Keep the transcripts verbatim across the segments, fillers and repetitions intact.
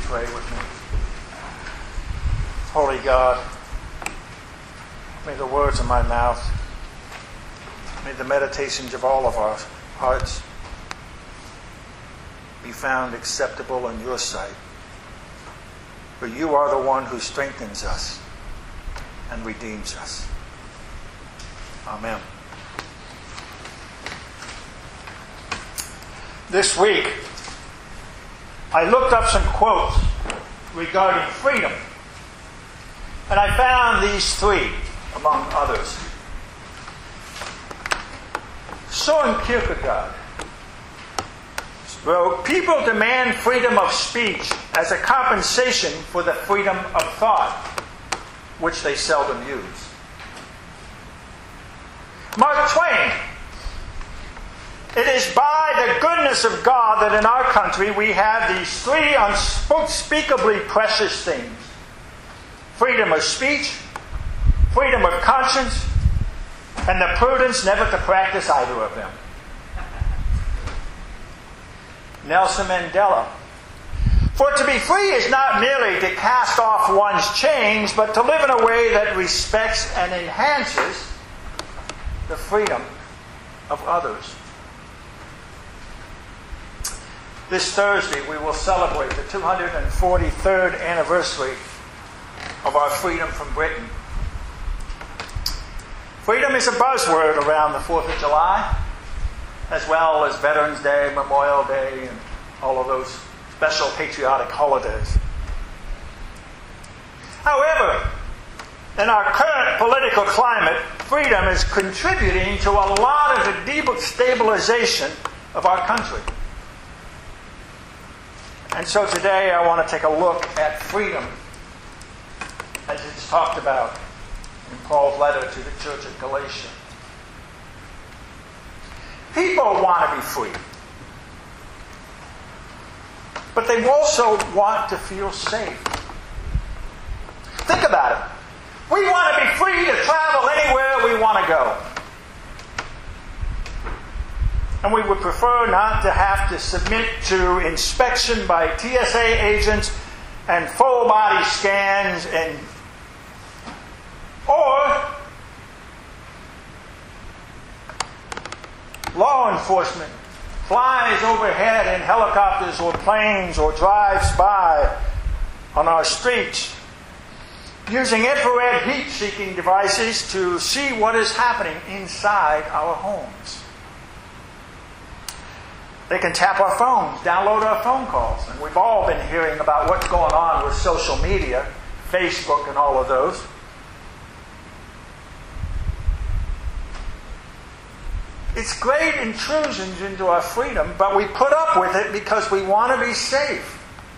pray with me? Holy God, may the words of my mouth, may the meditations of all of our hearts be found acceptable in your sight. For you are the one who strengthens us and redeems us. Amen. This week, I looked up some quotes regarding freedom, and I found these three, among others. Søren Kierkegaard wrote, "People demand freedom of speech as a compensation for the freedom of thought, which they seldom use." Mark Twain, "It is by the goodness of God that in our country we have these three unspeakably precious things: freedom of speech, freedom of conscience, and the prudence never to practice either of them." Nelson Mandela, "For to be free is not merely to cast off one's chains, but to live in a way that respects and enhances the freedom of others." This Thursday we will celebrate the two hundred forty-third anniversary of our freedom from Britain. Freedom is a buzzword around the fourth of July, as well as Veterans Day, Memorial Day, and all of those special patriotic holidays. However, in our current political climate, freedom is contributing to a lot of the destabilization of our country. And so today I want to take a look at freedom as it's talked about in Paul's letter to the church at Galatia. People want to be free, but they also want to feel safe. Think about it. We want to be free to travel anywhere we want to go. And we would prefer not to have to submit to inspection by T S A agents and full body scans, and or law enforcement flies overhead in helicopters or planes or drives by on our streets using infrared heat-seeking devices to see what is happening inside our homes. They can tap our phones, download our phone calls, and we've all been hearing about what's going on with social media, Facebook and all of those. It's great intrusions into our freedom, but we put up with it because we want to be safe.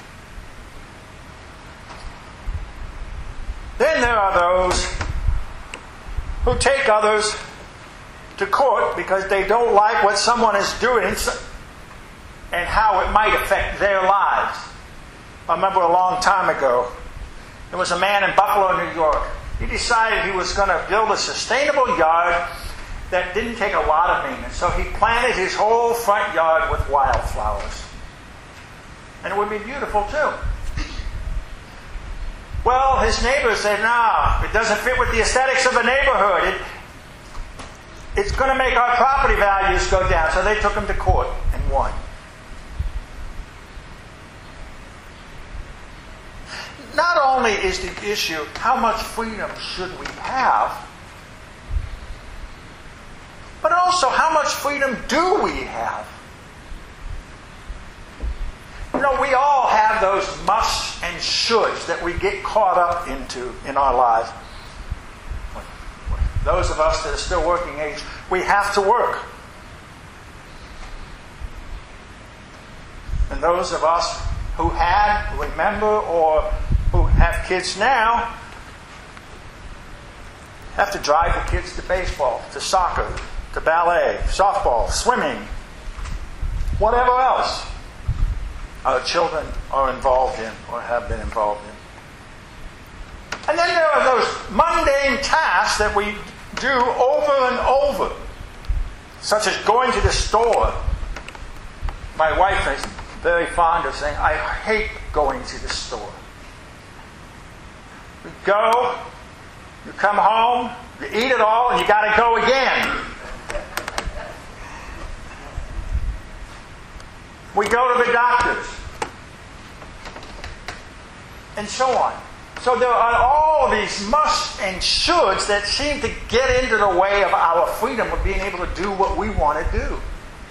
Then there are those who take others to court because they don't like what someone is doing and how it might affect their lives. I remember a long time ago, there was a man in Buffalo, New York. He decided he was going to build a sustainable yard that didn't take a lot of maintenance. So he planted his whole front yard with wildflowers. And it would be beautiful too. Well, his neighbors said, no, it doesn't fit with the aesthetics of the neighborhood. It, it's going to make our property values go down. So they took him to court and won. Not only is the issue, how much freedom should we have, but also, how much freedom do we have? You know, we all have those musts and shoulds that we get caught up into in our lives. Those of us that are still working age, we have to work. And those of us who had, remember, or who have kids now, have to drive the kids to baseball, to soccer, to ballet, softball, swimming, whatever else our children are involved in or have been involved in. And then there are those mundane tasks that we do over and over, such as going to the store. My wife is very fond of saying, I hate going to the store. You go, you come home, you eat it all, and you got to go again. We go to the doctors. And so on. So there are all these musts and shoulds that seem to get into the way of our freedom of being able to do what we want to do.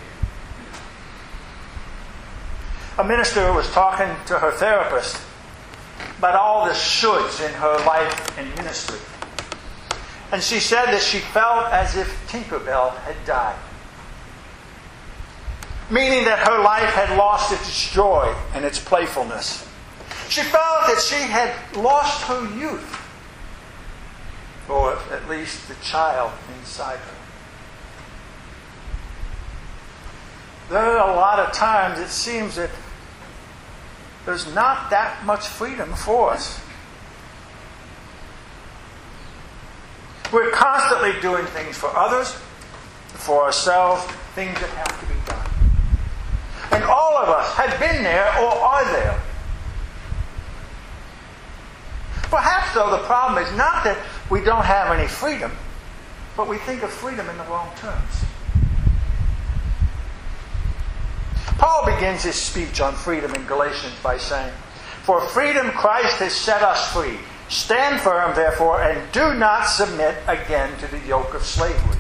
A minister was talking to her therapist about all the shoulds in her life and ministry. And she said that she felt as if Tinkerbell had died. Meaning that her life had lost its joy and its playfulness. She felt that she had lost her youth, or at least the child inside her. There are a lot of times it seems that there's not that much freedom for us. We're constantly doing things for others, for ourselves, things that have to be done. And all of us have been there or are there. Perhaps, though, the problem is not that we don't have any freedom, but we think of freedom in the wrong terms. Paul begins his speech on freedom in Galatians by saying, "For freedom Christ has set us free. Stand firm, therefore, and do not submit again to the yoke of slavery."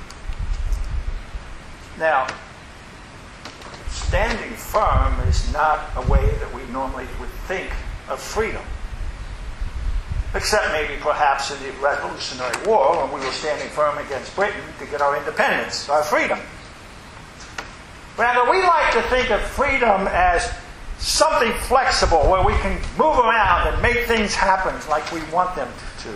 Now, standing firm is not a way that we normally would think of freedom. Except maybe perhaps in the Revolutionary War, when we were standing firm against Britain to get our independence, our freedom. Rather, we like to think of freedom as something flexible where we can move around and make things happen like we want them to.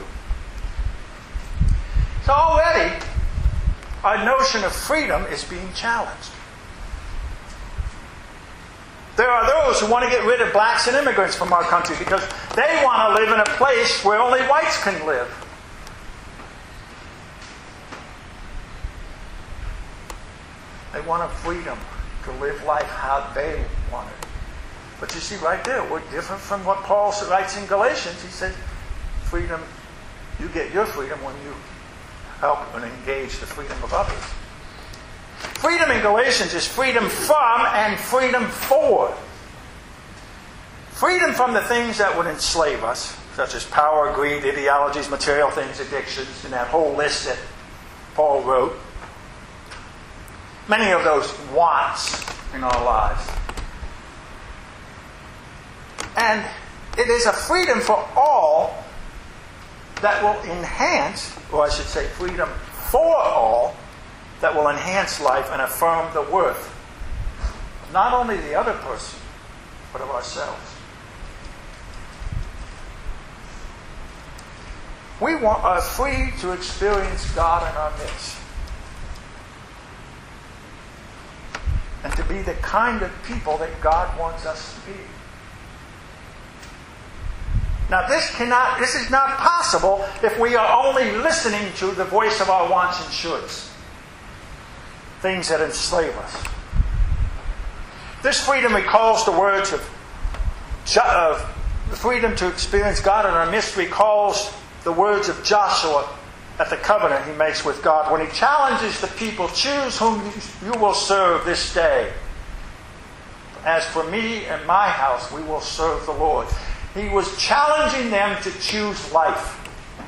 So already, our notion of freedom is being challenged. There are those who want to get rid of blacks and immigrants from our country because they want to live in a place where only whites can live. They want a freedom to live life how they want it. But you see right there, we're different from what Paul writes in Galatians. He says, freedom, you get your freedom when you help and engage the freedom of others. Freedom in Galatians is freedom from and freedom for. Freedom from the things that would enslave us, such as power, greed, ideologies, material things, addictions, and that whole list that Paul wrote. Many of those wants in our lives. And it is a freedom for all that will enhance, or I should say freedom for all, that will enhance life and affirm the worth, not only the other person, but of ourselves. We want, are free to experience God in our midst. And to be the kind of people that God wants us to be. Now this cannot, this is not possible if we are only listening to the voice of our wants and shoulds. Things that enslave us. This freedom recalls the words of, of the freedom to experience God in our midst recalls the words of Joshua at the covenant he makes with God when he challenges the people, choose whom you will serve this day. As for me and my house, we will serve the Lord. He was challenging them to choose life.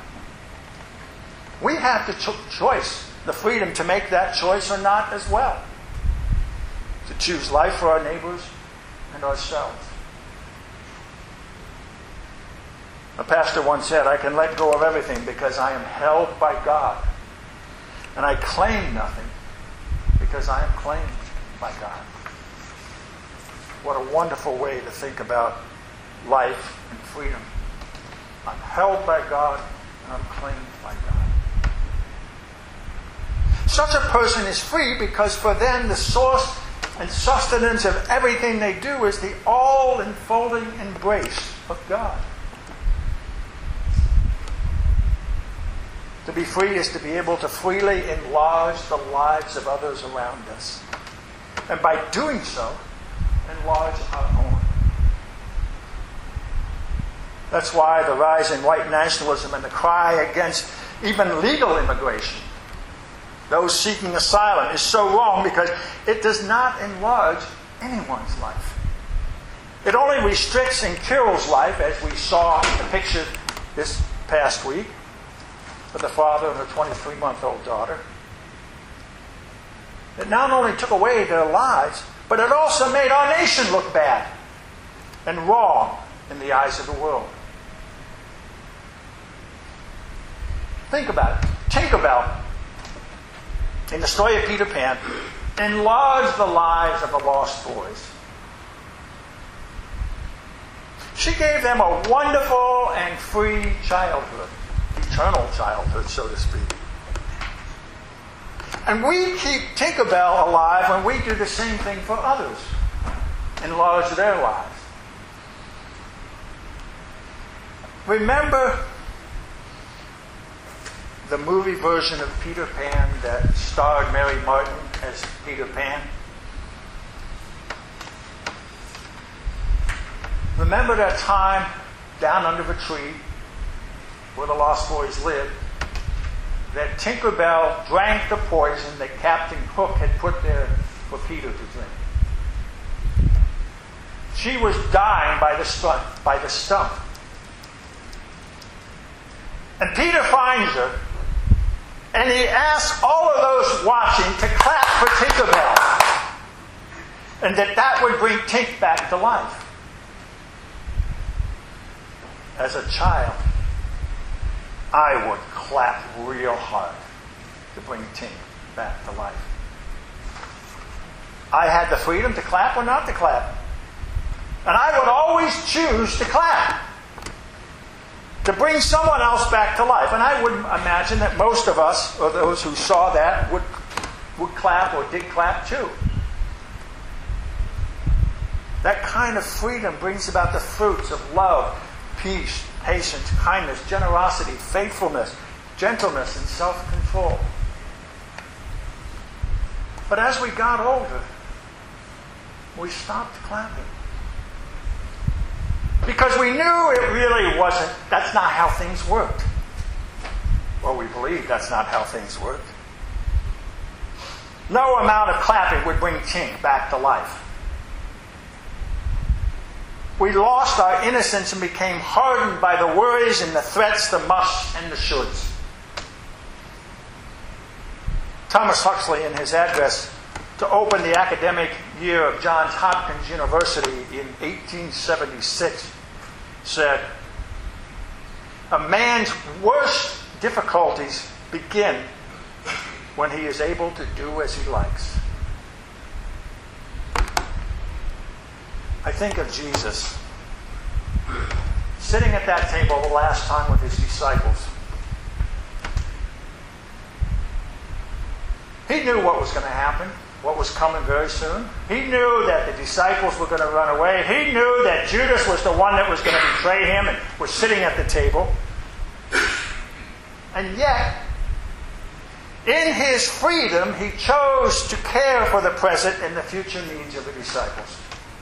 We have the cho- choice, the freedom to make that choice or not as well. To choose life for our neighbors and ourselves. A pastor once said, I can let go of everything because I am held by God. And I claim nothing because I am claimed by God. What a wonderful way to think about life and freedom. I'm held by God and I'm claimed by God. Such a person is free because for them the source and sustenance of everything they do is the all-enfolding embrace of God. To be free is to be able to freely enlarge the lives of others around us. And by doing so, enlarge our own. That's why the rise in white nationalism and the cry against even legal immigration, those seeking asylum, is so wrong, because it does not enlarge anyone's life. It only restricts and kills life, as we saw in the picture this past week with the father and the twenty-three-month-old daughter. It not only took away their lives, but it also made our nation look bad and wrong in the eyes of the world. Think about it. Tinkerbell, in the story of Peter Pan, enlarged the lives of the lost boys. She gave them a wonderful and free childhood, eternal childhood, so to speak. And we keep Tinkerbell alive when we do the same thing for others, enlarge their lives. Remember the movie version of Peter Pan that starred Mary Martin as Peter Pan? Remember that time down under the tree where the Lost Boys lived, that Tinkerbell drank the poison that Captain Hook had put there for Peter to drink. She was dying by the stump, by the stump. And Peter finds her, and he asks all of those watching to clap for Tinkerbell, and that that would bring Tink back to life. As a child, I would clap real hard to bring Tink back to life. I had the freedom to clap or not to clap. And I would always choose to clap, to bring someone else back to life. And I would imagine that most of us, or those who saw that, would, would clap or did clap too. That kind of freedom brings about the fruits of love, peace, patience, kindness, generosity, faithfulness, gentleness, and self-control. But as we got older, we stopped clapping. Because we knew it really wasn't, that's not how things worked. Well, we believed that's not how things worked. No amount of clapping would bring Tink back to life. We lost our innocence and became hardened by the worries and the threats, the musts and the shoulds. Thomas Huxley, in his address to open the academic year of Johns Hopkins University in eighteen seventy-six, said, "A man's worst difficulties begin when he is able to do as he likes." I think of Jesus sitting at that table the last time with his disciples. He knew what was going to happen, what was coming very soon. He knew that the disciples were going to run away. He knew that Judas was the one that was going to betray him and was sitting at the table. And yet, in his freedom, he chose to care for the present and the future needs of the disciples.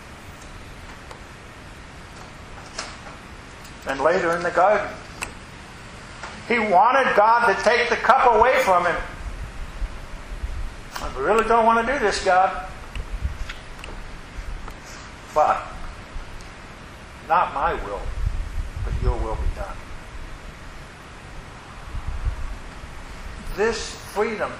And later in the garden, he wanted God to take the cup away from him. I really don't want to do this, God. But not my will, but your will be done. This freedom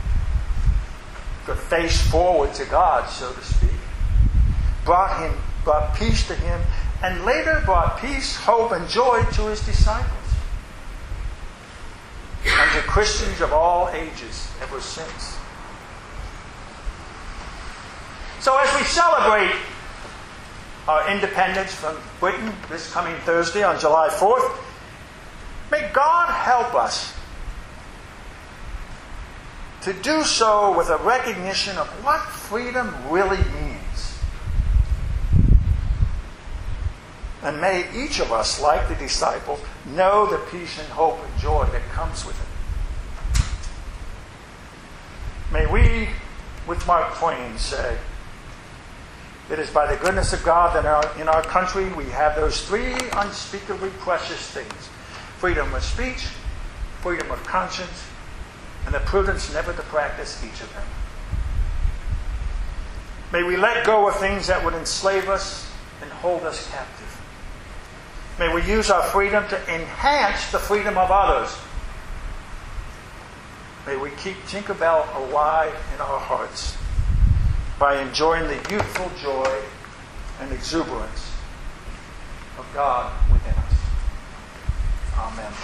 to face forward to God, so to speak, brought him, brought peace to him, and later brought peace, hope, and joy to his disciples. And to Christians of all ages ever since. So as we celebrate our independence from Britain this coming Thursday on July fourth, may God help us to do so with a recognition of what freedom really means. And may each of us, like the disciples, know the peace and hope and joy that comes with it. May we, with Mark Twain, say, It is by the goodness of God that in our, in our country we have those three unspeakably precious things. Freedom of speech, freedom of conscience, and the prudence never to practice each of them. May we let go of things that would enslave us and hold us captive. May we use our freedom to enhance the freedom of others. May we keep Tinkerbell alive in our hearts by enjoying the youthful joy and exuberance of God within us. Amen.